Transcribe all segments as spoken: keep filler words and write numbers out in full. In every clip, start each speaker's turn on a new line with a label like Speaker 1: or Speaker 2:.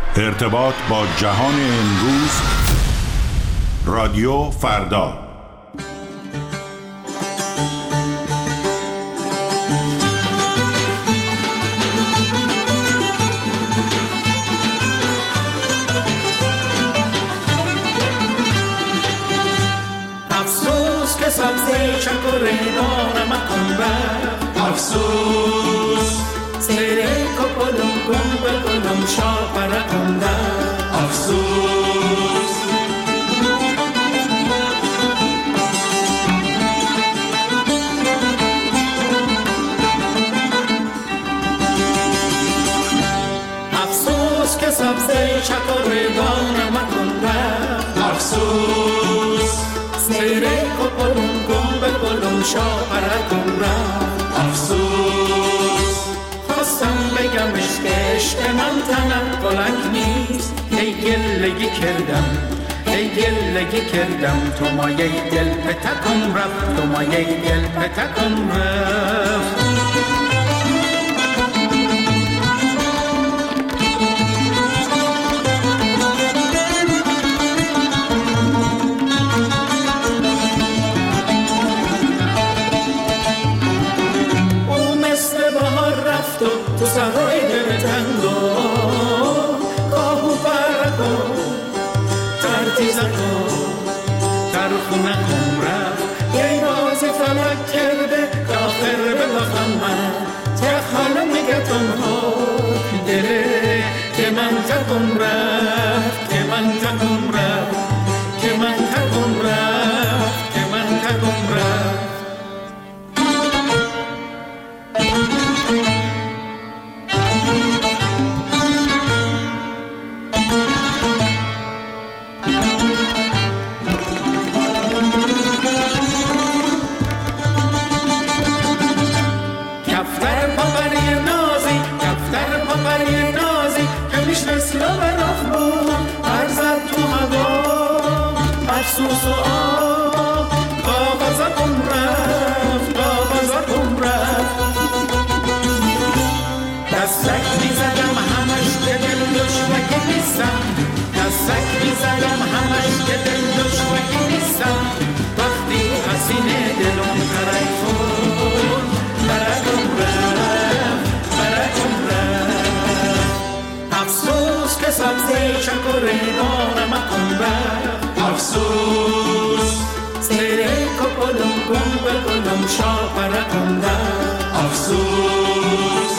Speaker 1: ارتباط با جهان امروز، رادیو فردا.
Speaker 2: افسوس که سبزه چکوریدان مکن بر، افسوس سیره کپلم گم بکنم شا پرکنده، افسوس افسوس که سبزه چکوریدان مکن بر، افسوس سیره کپلم گم بکنم شا پرکنده، افسوس خواستم بگمش که عشق من تنم گلک نیست، ای گلگی کردم ای گلگی کردم، تو مایه دل به تکم رفت، تو مایه دل به تکم رفت. تو سرای دل تنگو کاهو پرکو ترتیزکو ترخونه کن رفت، یه بازی فلک کرده کافر به بخم من، چه حالا میگه تنها دله که من تکم رفت، که من تکم رفت، که من تکم رفت، که من تکم رفت. افسوس و آه کاغذکم رفت، کاغذکم رفت. دستک میزدم همش که دل دشمکی نیستم، دستک میزدم همش که دل دشمکی نیستم، وقتی حسینه دلم ترکون برکم رفت، برکم رفت. افسوس که سبزه چکوریدان مکن بر، افسوس سیره کپلم گم بکنم شا پرکنده، افسوس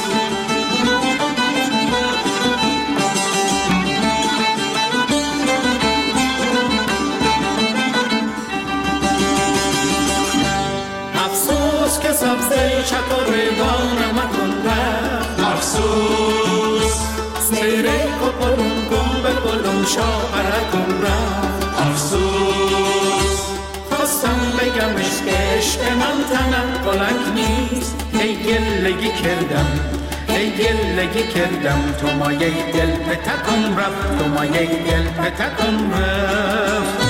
Speaker 2: افسوس که سبزه چکوریدان مکن بر، افسوس سیره کپلم گم بکنم شا پرکنده، افسوس خواستم بگمش که عشق من تنم گلک نیست، ای گلگی کردم ای گلگی کردم، تو مایه دل به تکم رفت، تو مایه دل به تکم رفت.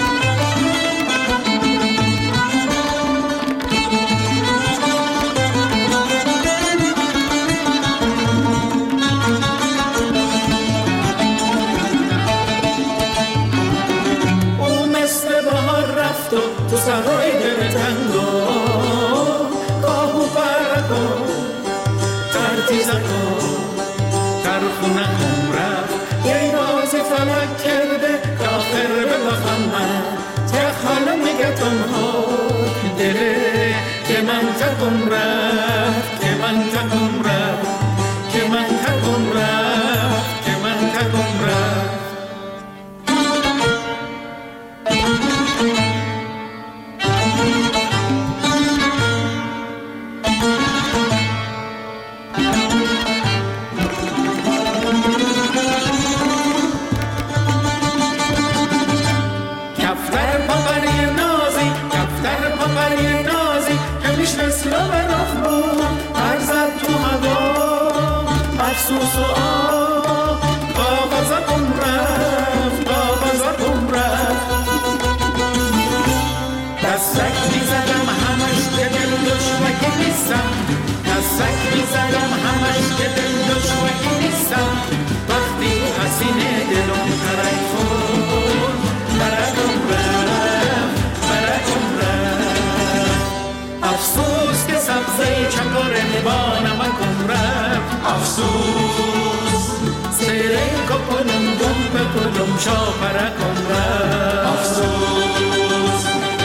Speaker 2: تو سرای دل تنگو کاهو پرکو ترتیزکو ترخونه کن رفت، یه بازی فلک کرده کافر به بخم من، چه حالا میگه تنها دله که من تکم رفت، که من تکم رفت، که من تکم رفت، که من تکم رفت.
Speaker 3: Thank you.
Speaker 2: شاپرکم رفت. افسوس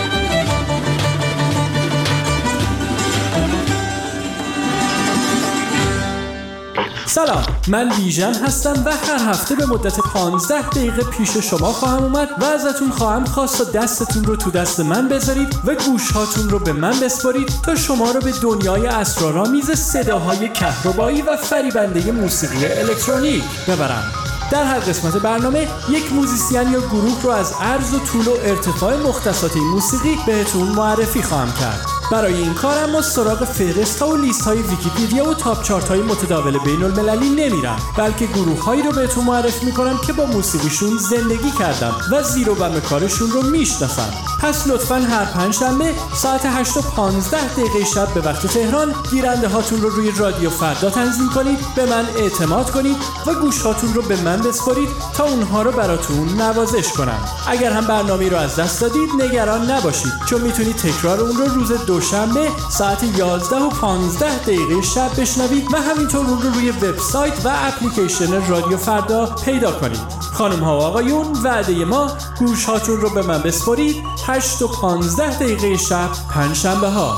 Speaker 3: سلام، من بیژن هستم و هر هفته به مدت پانزده دقیقه پیش شما خواهم اومد و ازتون خواهم خواست تا دستتون رو تو دست من بذارید و گوشهاتون رو به من بسپارید تا شما رو به دنیای اسرارآمیز صداهای کهربایی و فریبنده موسیقی الکترونیک ببرم. در هر قسمت برنامه یک موزیسین یا گروه رو از عرض و طول و ارتفاع مختصات این موسیقی بهتون معرفی خواهم کرد. برای این کارم ما سراغ فهرست‌ها و لیست‌های ویکی‌پدیا و تاپ چارت‌های متداول بین‌المللی نمیرم، بلکه گروه‌هایی رو بهتون معرفی می‌کنم که با موسیقیشون زندگی کردم و زیر و بم کارشون رو میشناسم. پس لطفاً هر پنجشنبه ساعت هشت و پانزده دقیقه شب به وقت تهران گیرنده هاتون رو روی رادیو فردا تنظیم کنید، به من اعتماد کنید و گوش هاتون رو به من بسپارید تا اونها رو براتون نوازش کنم. اگر هم برنامه رو از دست دادید نگران نباشید، چون میتونید تکرار اون رو روز دوشنبه ساعت یازده و پانزده دقیقه شب بشنوید و همینطور اون رو روی وبسایت و اپلیکیشن رادیو فردا پیدا کنید. خانم ها و آقایون، وعده ما گوش هاتون رو به من بسپارید هشت و پانزده دقیقه شب پنجشنبه ها.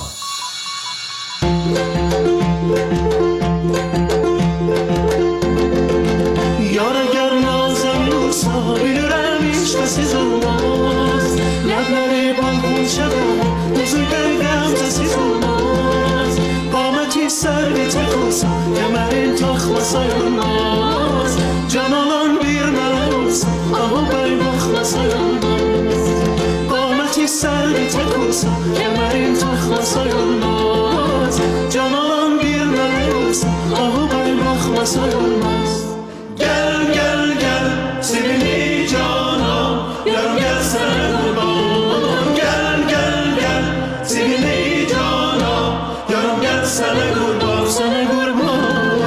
Speaker 2: یار اگر نازم روسا بیدرم عشق سیزوناست لب نره بالکن شده بزرگ درگم تسیزوناست قامتی سر به تکوسا کمرین تخلصایوناست جانانان بیر ملوسا اما بای بخلصایوناست قامتی سر به تکوسا کمرین تخلصایوناست جانانان بیر ملوسا اما بای بخلصایوناست. گل گل گل سیبیلی جانا یارم گل سر قربان گل گل گل سیبیلی جانا یارم گل سر قربان سر قربان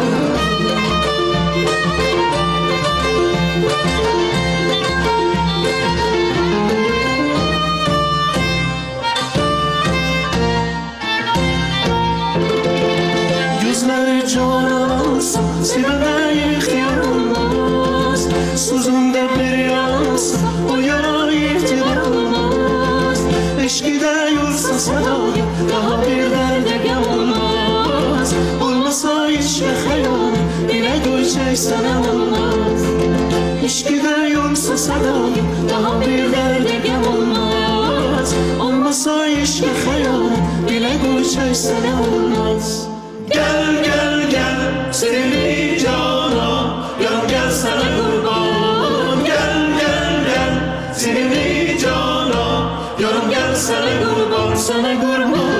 Speaker 2: yüzler canansa sibene ihtiyarolmaz suzunda bir yansa o yana ihtilalmaz eşkide yursa sadayı daha bir derde gem olmaz olmasa hiç ve hayal yine göçek sana olmaz eşkide yursa sadayı daha bir derde gem olmaz olmasa hiç ve hayal yine göçek sana olmaz. Gel gel gel sevgili cana yarım gel sana kurban gel gel gel sevgili cana yarım gel sana kurban sana kurban.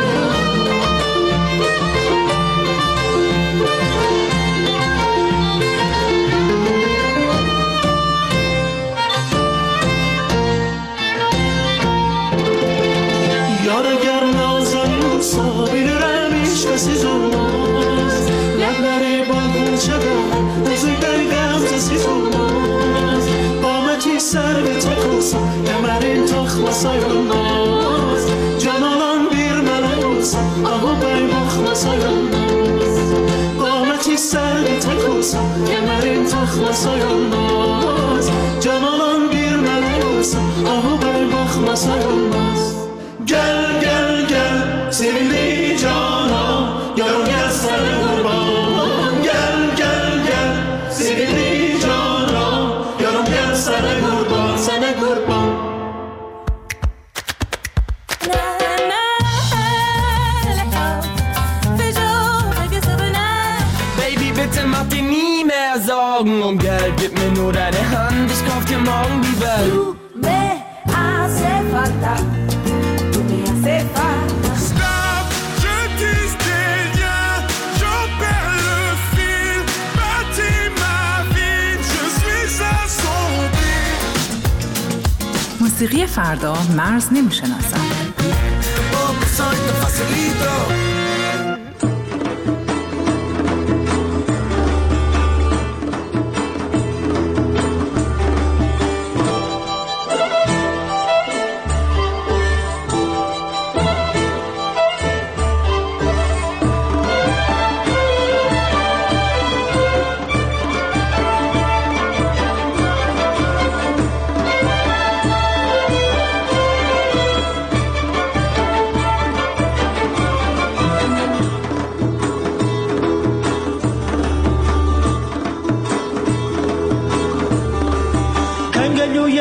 Speaker 2: Yar eğer nazan yoksa bilirim hiç kesiz olmaz Lebleri balkon çeker bozuk dergem sessiz olmaz Qameti ser ve tek olsa kemerin taxlasa yolmaz Cananan bir melek olsa ağı bey baxlasa yolmaz Qameti ser ve tek olsa kemerin taxlasa yolmaz Cananan bir melek olsa ağı bey baxlasa yolmaz. Gel gel gel sevgili cana yarım gel sana kurban gel gel gel sevgili cana yarım gel sana kurban sana kurban.
Speaker 4: Baby, bitte mach dir nie mehr Sorgen um Geld, gib mir nur deine Hand, ich kauf dir morgen die Welt.
Speaker 5: Du me hace falta.
Speaker 6: Stop, je tisse des liens, j'en perds le fil, bâtis ma vie, je suis assombri.
Speaker 7: موسیقی فردا مرز نمیشناسد.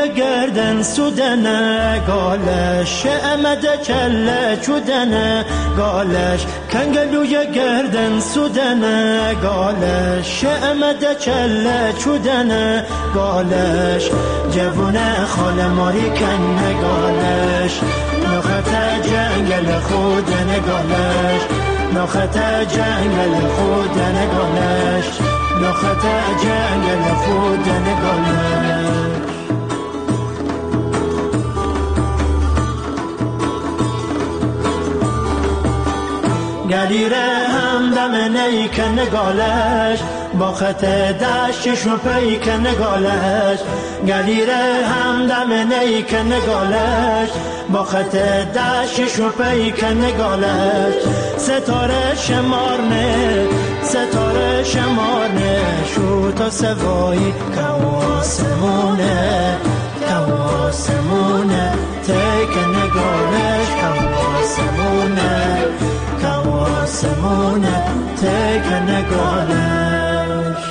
Speaker 8: گلوی گردن سودنه گالش امده کله چودنه گالش کنگلوی گردن سودنه گالش امده کله چودنه گالش جوونه خاله ماری کنه گالش نخت جنگل خودنه گالش نخت جنگل خودنه گالش نخت جنگل خودنه گالش گلیره همدم نیکن گالش با خط دشتش و پیکن گالش گلیره همدم نیکن گالش با خط دشتش و پیکن گالش ستاره شمارنه ستاره شمارنه شو تا سوایی کواسمونه کواسمونه تیکن گالش کواسمونه کواسمونه تیکن گالش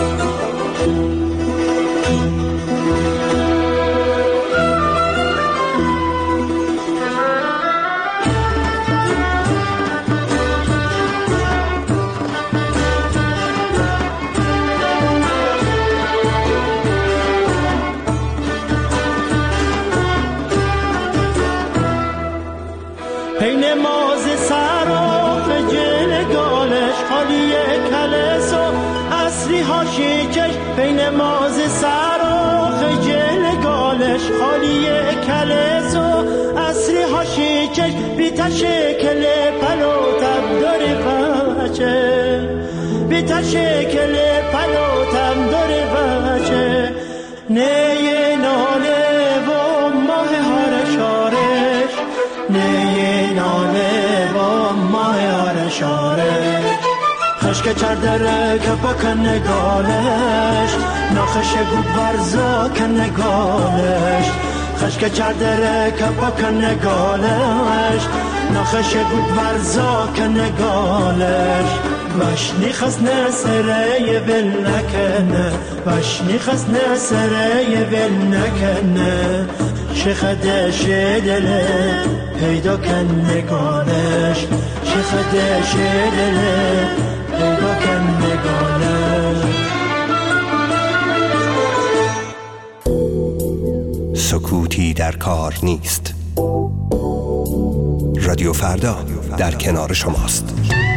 Speaker 8: پین ماز سراخ جل گالش خالی کلس و اصری هاشی چش پین ماز سراخ جل گالش خالی کلس و اصری هاشی چش بیتا شکل پلو تب داری بچه بیتا شکل پلو تب داری بچه نیه ناله و ماه هارشارش نیه ناله با ماه شاره خشک چردره که بکن گالش نخش گود برزا کن گالش خشک چردره که بکن گالش نخش گود برزا کن گالش وشنی خس نسره ول نکنه وشنی خس نسره ول نکنه شخدش دله پیدا کن نگانش شخدش دله پیدا کن نگانش
Speaker 9: سکوتی در کار نیست. رادیو فردا در کنار شماست.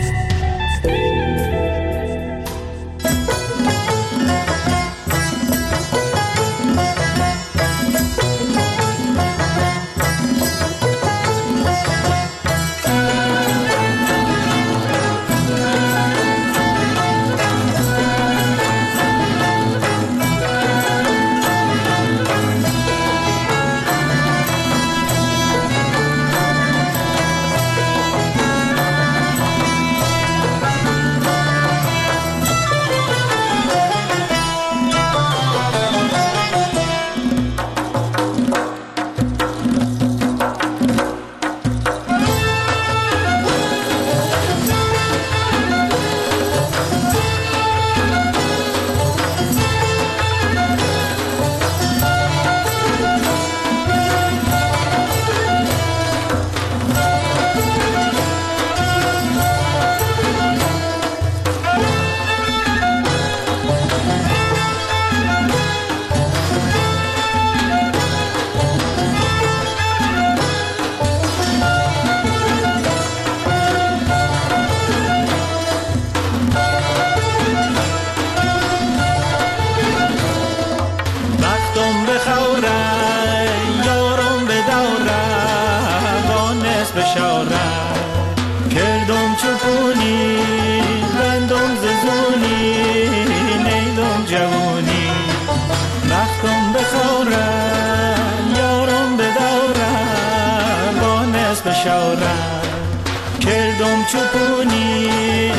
Speaker 2: کردم چوپونی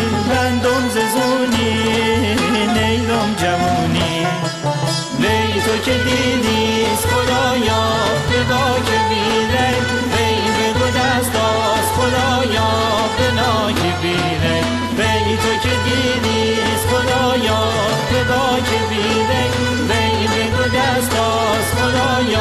Speaker 2: بندم ززونی نیدم جوونی وی تو که دیدیست خدایا بدا که بیره وی به دو دست داست خدایا بنا که بیره وی تو که دیدیست خدایا بدا که بیره وی به دو دست داست خدایا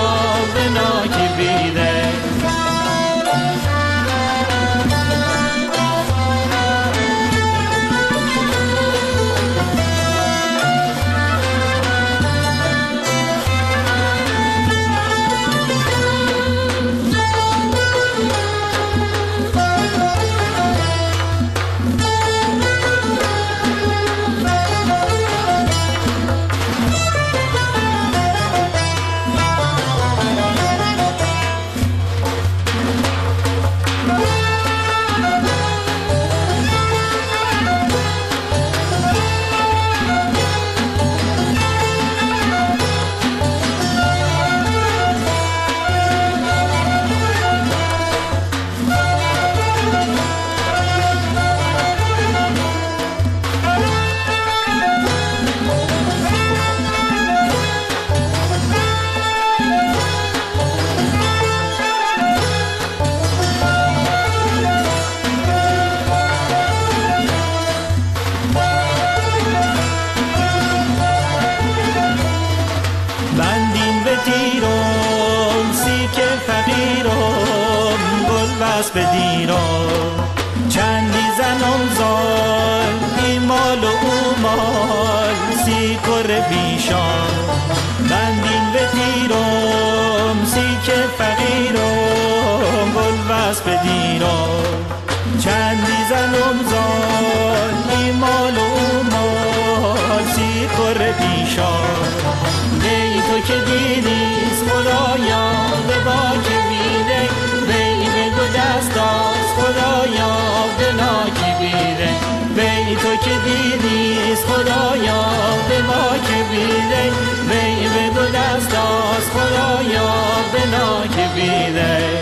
Speaker 8: واسب دیران چندی زنم زال این مال و او مال سی کر بیشان بندین به دیرم سی که فقیرم گل واسب دیران چندی زنم زال این مال و او مال سی کر بیشان بی تو که دیدیست خدایا به با که بیده بی به دو دست آست خدایا به نا که بیده بی تو که دیدیست خدایا به با که بیده بی به دو دست آست خدایا به نا که بیده.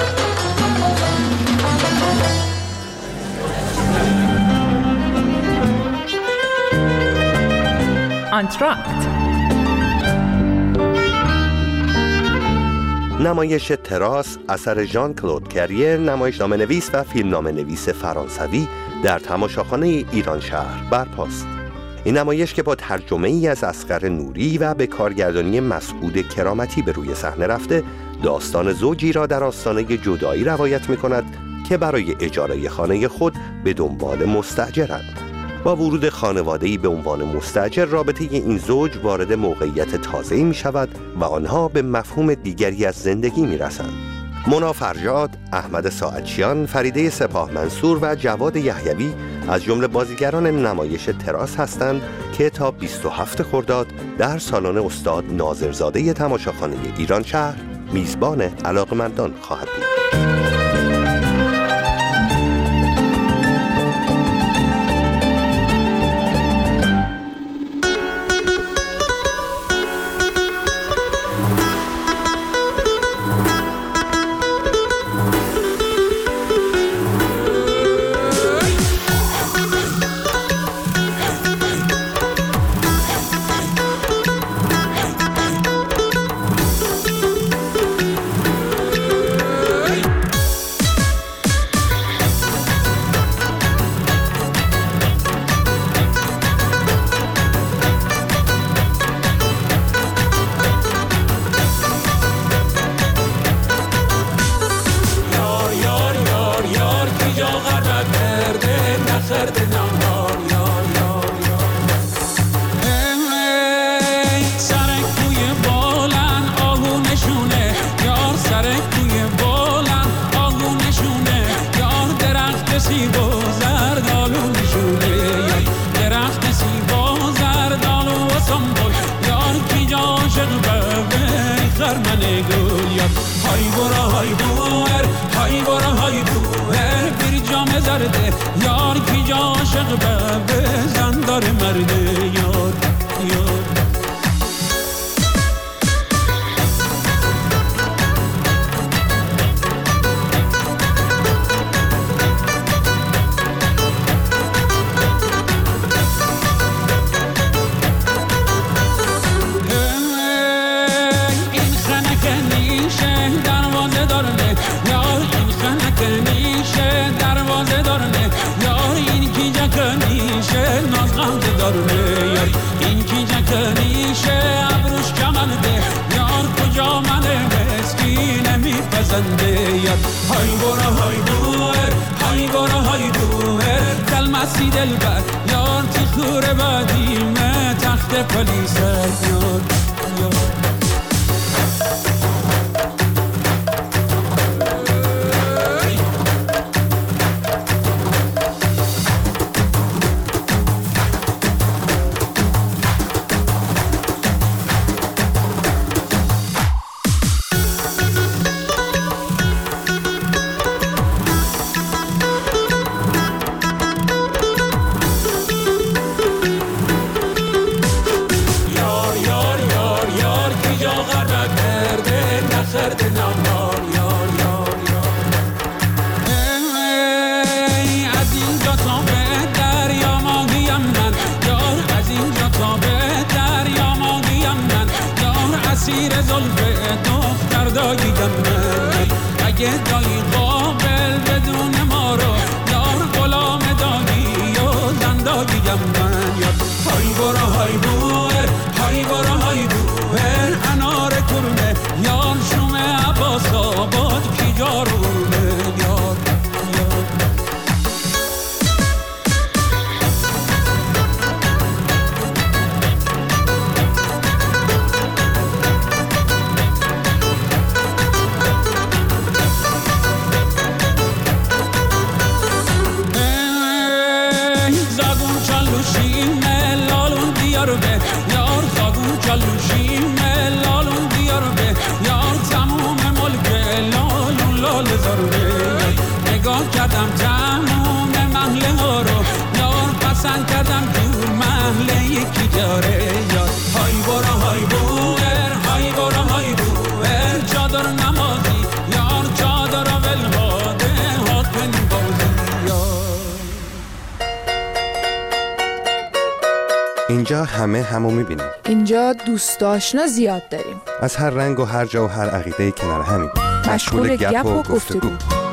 Speaker 7: آنتراکت
Speaker 9: نمایش تراس اثر ژان کلود کریر، نمایشنامه نویس و فیلمنامه نویس فرانسوی در تماشاخانه ایران شهر برپاست. این نمایش که با ترجمه ای از اصغر نوری و به کارگردانی مسعود کرامتی به روی صحنه رفته، داستان زوجی را در آستانه جدایی روایت می کند که برای اجاره خانه خود به دنبال مستأجرند. با ورود خانواده‌ای به عنوان مستأجر، رابطه این زوج وارد موقعیت تازه‌ای می شود و آنها به مفهوم دیگری از زندگی می رسند. مونا فرجاد، احمد ساعدچیان، فریده سپاه منصور و جواد یحیوی از جمله بازیگران نمایش تراس هستند که تا بیست و هفتم خرداد در سالن استاد ناظرزاده تماشاخانه ایران شهر میزبان علاقمندان خواهد بود.
Speaker 2: یار کی جا عاشق به زندار مرده یار یار این خنک نیشه دروازه دارنه یار این خنک نیشه دروازه دارنه یار این کی جکنیشه ناز غمده دارنه یار این کی جکنیشه ابروش کمنده یار کجا منه مسکین میپسنده یار های برا های دوهر های برا های دوهر کلمسی دل بر یار تی خوره بدیمه تخت پلیس یار یار اسیر زلفه دختر داییدم من اگه دایی قابل بدون ما رو یار غلام دایی و زن داییدم من یار های برا های بوهر های برا های بوهر انار کرمه یار شومه عباس آباد کی جارونه یار پسند کردم دور محله یکی داره یاد. های برا های بوئر های برا های بوئر جا دار نمازی یار جا دار ول هاده هات بن بازی یار.
Speaker 9: اینجا همه همو میبینیم.
Speaker 10: اینجا دوست آشنا زیاد داریم.
Speaker 9: از هر رنگ و هر جا و هر عقیده کنار همین.
Speaker 10: مشغول گپ و گفتگو.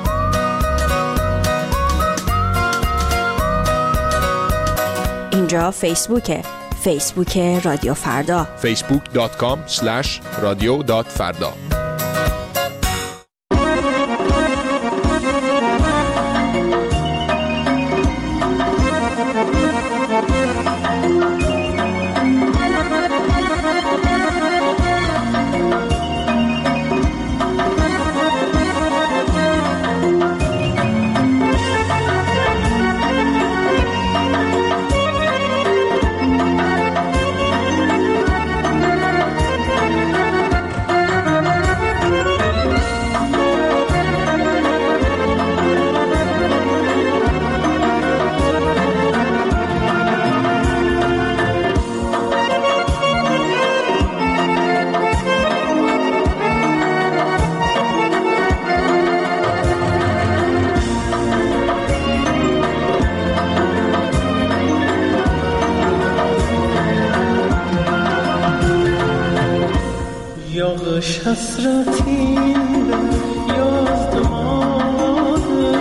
Speaker 5: اینجا فیسبوکه. فیسبوک رادیو فردا.
Speaker 11: فیسبوک دات کام اسلش رادیو دات فردا.
Speaker 2: یاغش حسرتی یاز دماده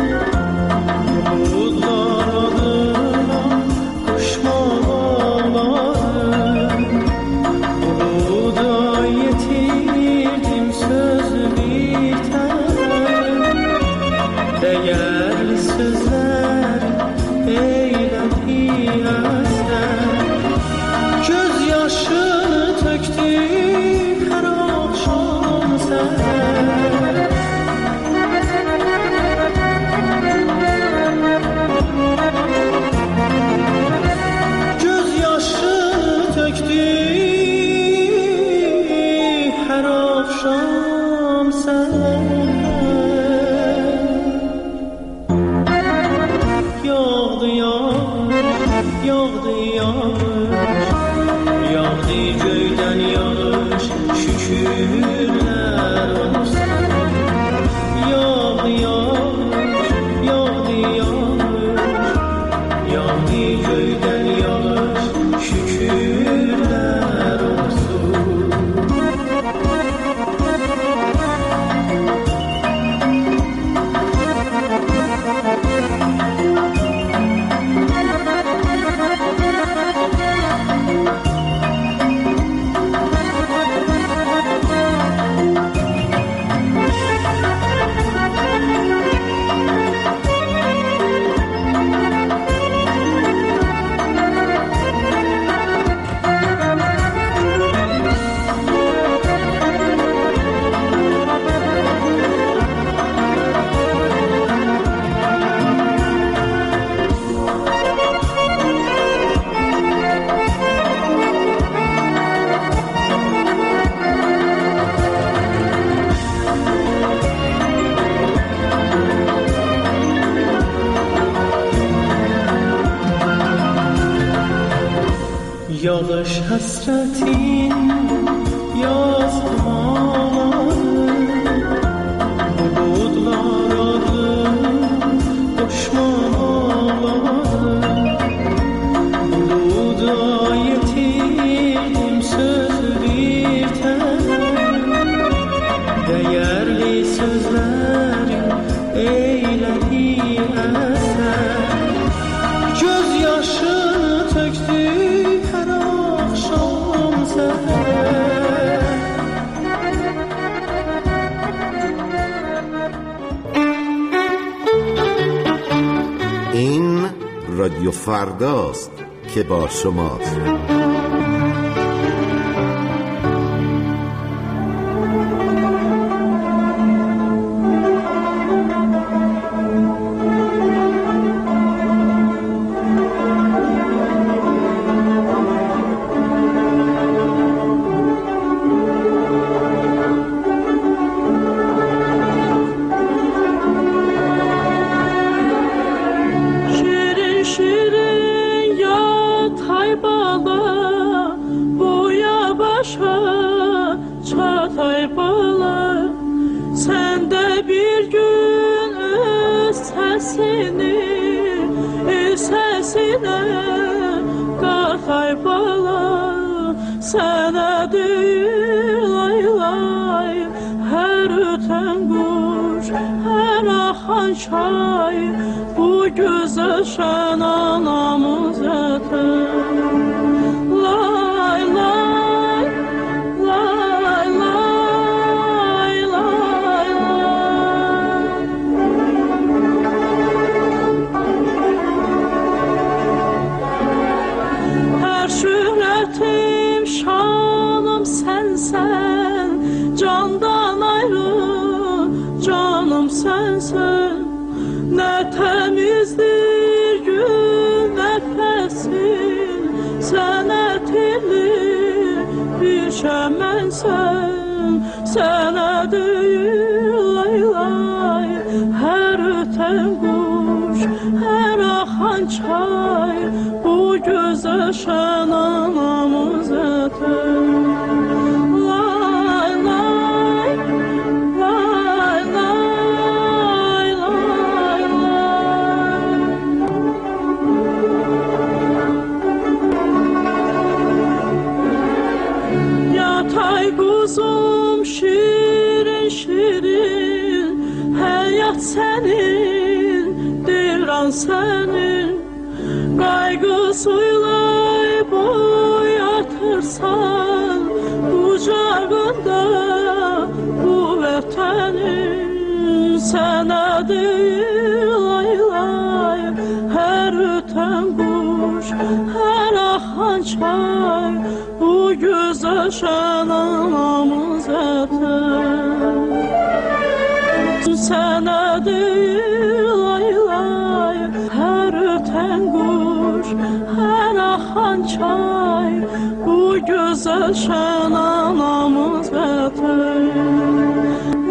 Speaker 2: بود داراده کشمان آماده بود آیتیردیم söz birten değerli sözler eyledi azden gözyaşını töktü یاغش حسرتین یاز دماده بود غاراده دشمان آماده بود آیتیم söz birten değerli sözlerin eyledi eser gözyaşını töktü
Speaker 12: این رادیو فرداست که با شماست.
Speaker 2: شیرین شیرین
Speaker 13: yaşa çatay bala, sen de bir gün öz sesini sesine katay bala, sana değil lay lay, her öten kuş, her akan çay, bu güzel şen anamız yeter. Lay lay, lay lay, lay lay. Her şöhretim, şanım sensen, candan ayrı canım sensen. Ne temizdir gün nefesin, senetli bir şemensen. Sana değil lay lay, her öten kuş, her akan çay, bu güzel şen anamız yeter. Lay lay, lay lay, lay lay. Yatay kuzum şirin şirin, hayat senin, dilan senin. Kaygısıyla boyatırsan kucağında bu vatanın. Sana değil lay lay, her öten kuş, her akan çay, bu güzel şen anamız yeter. Sana değil lay lay, her öten kuş, her akan çay, bu güzel şen anamız yeter.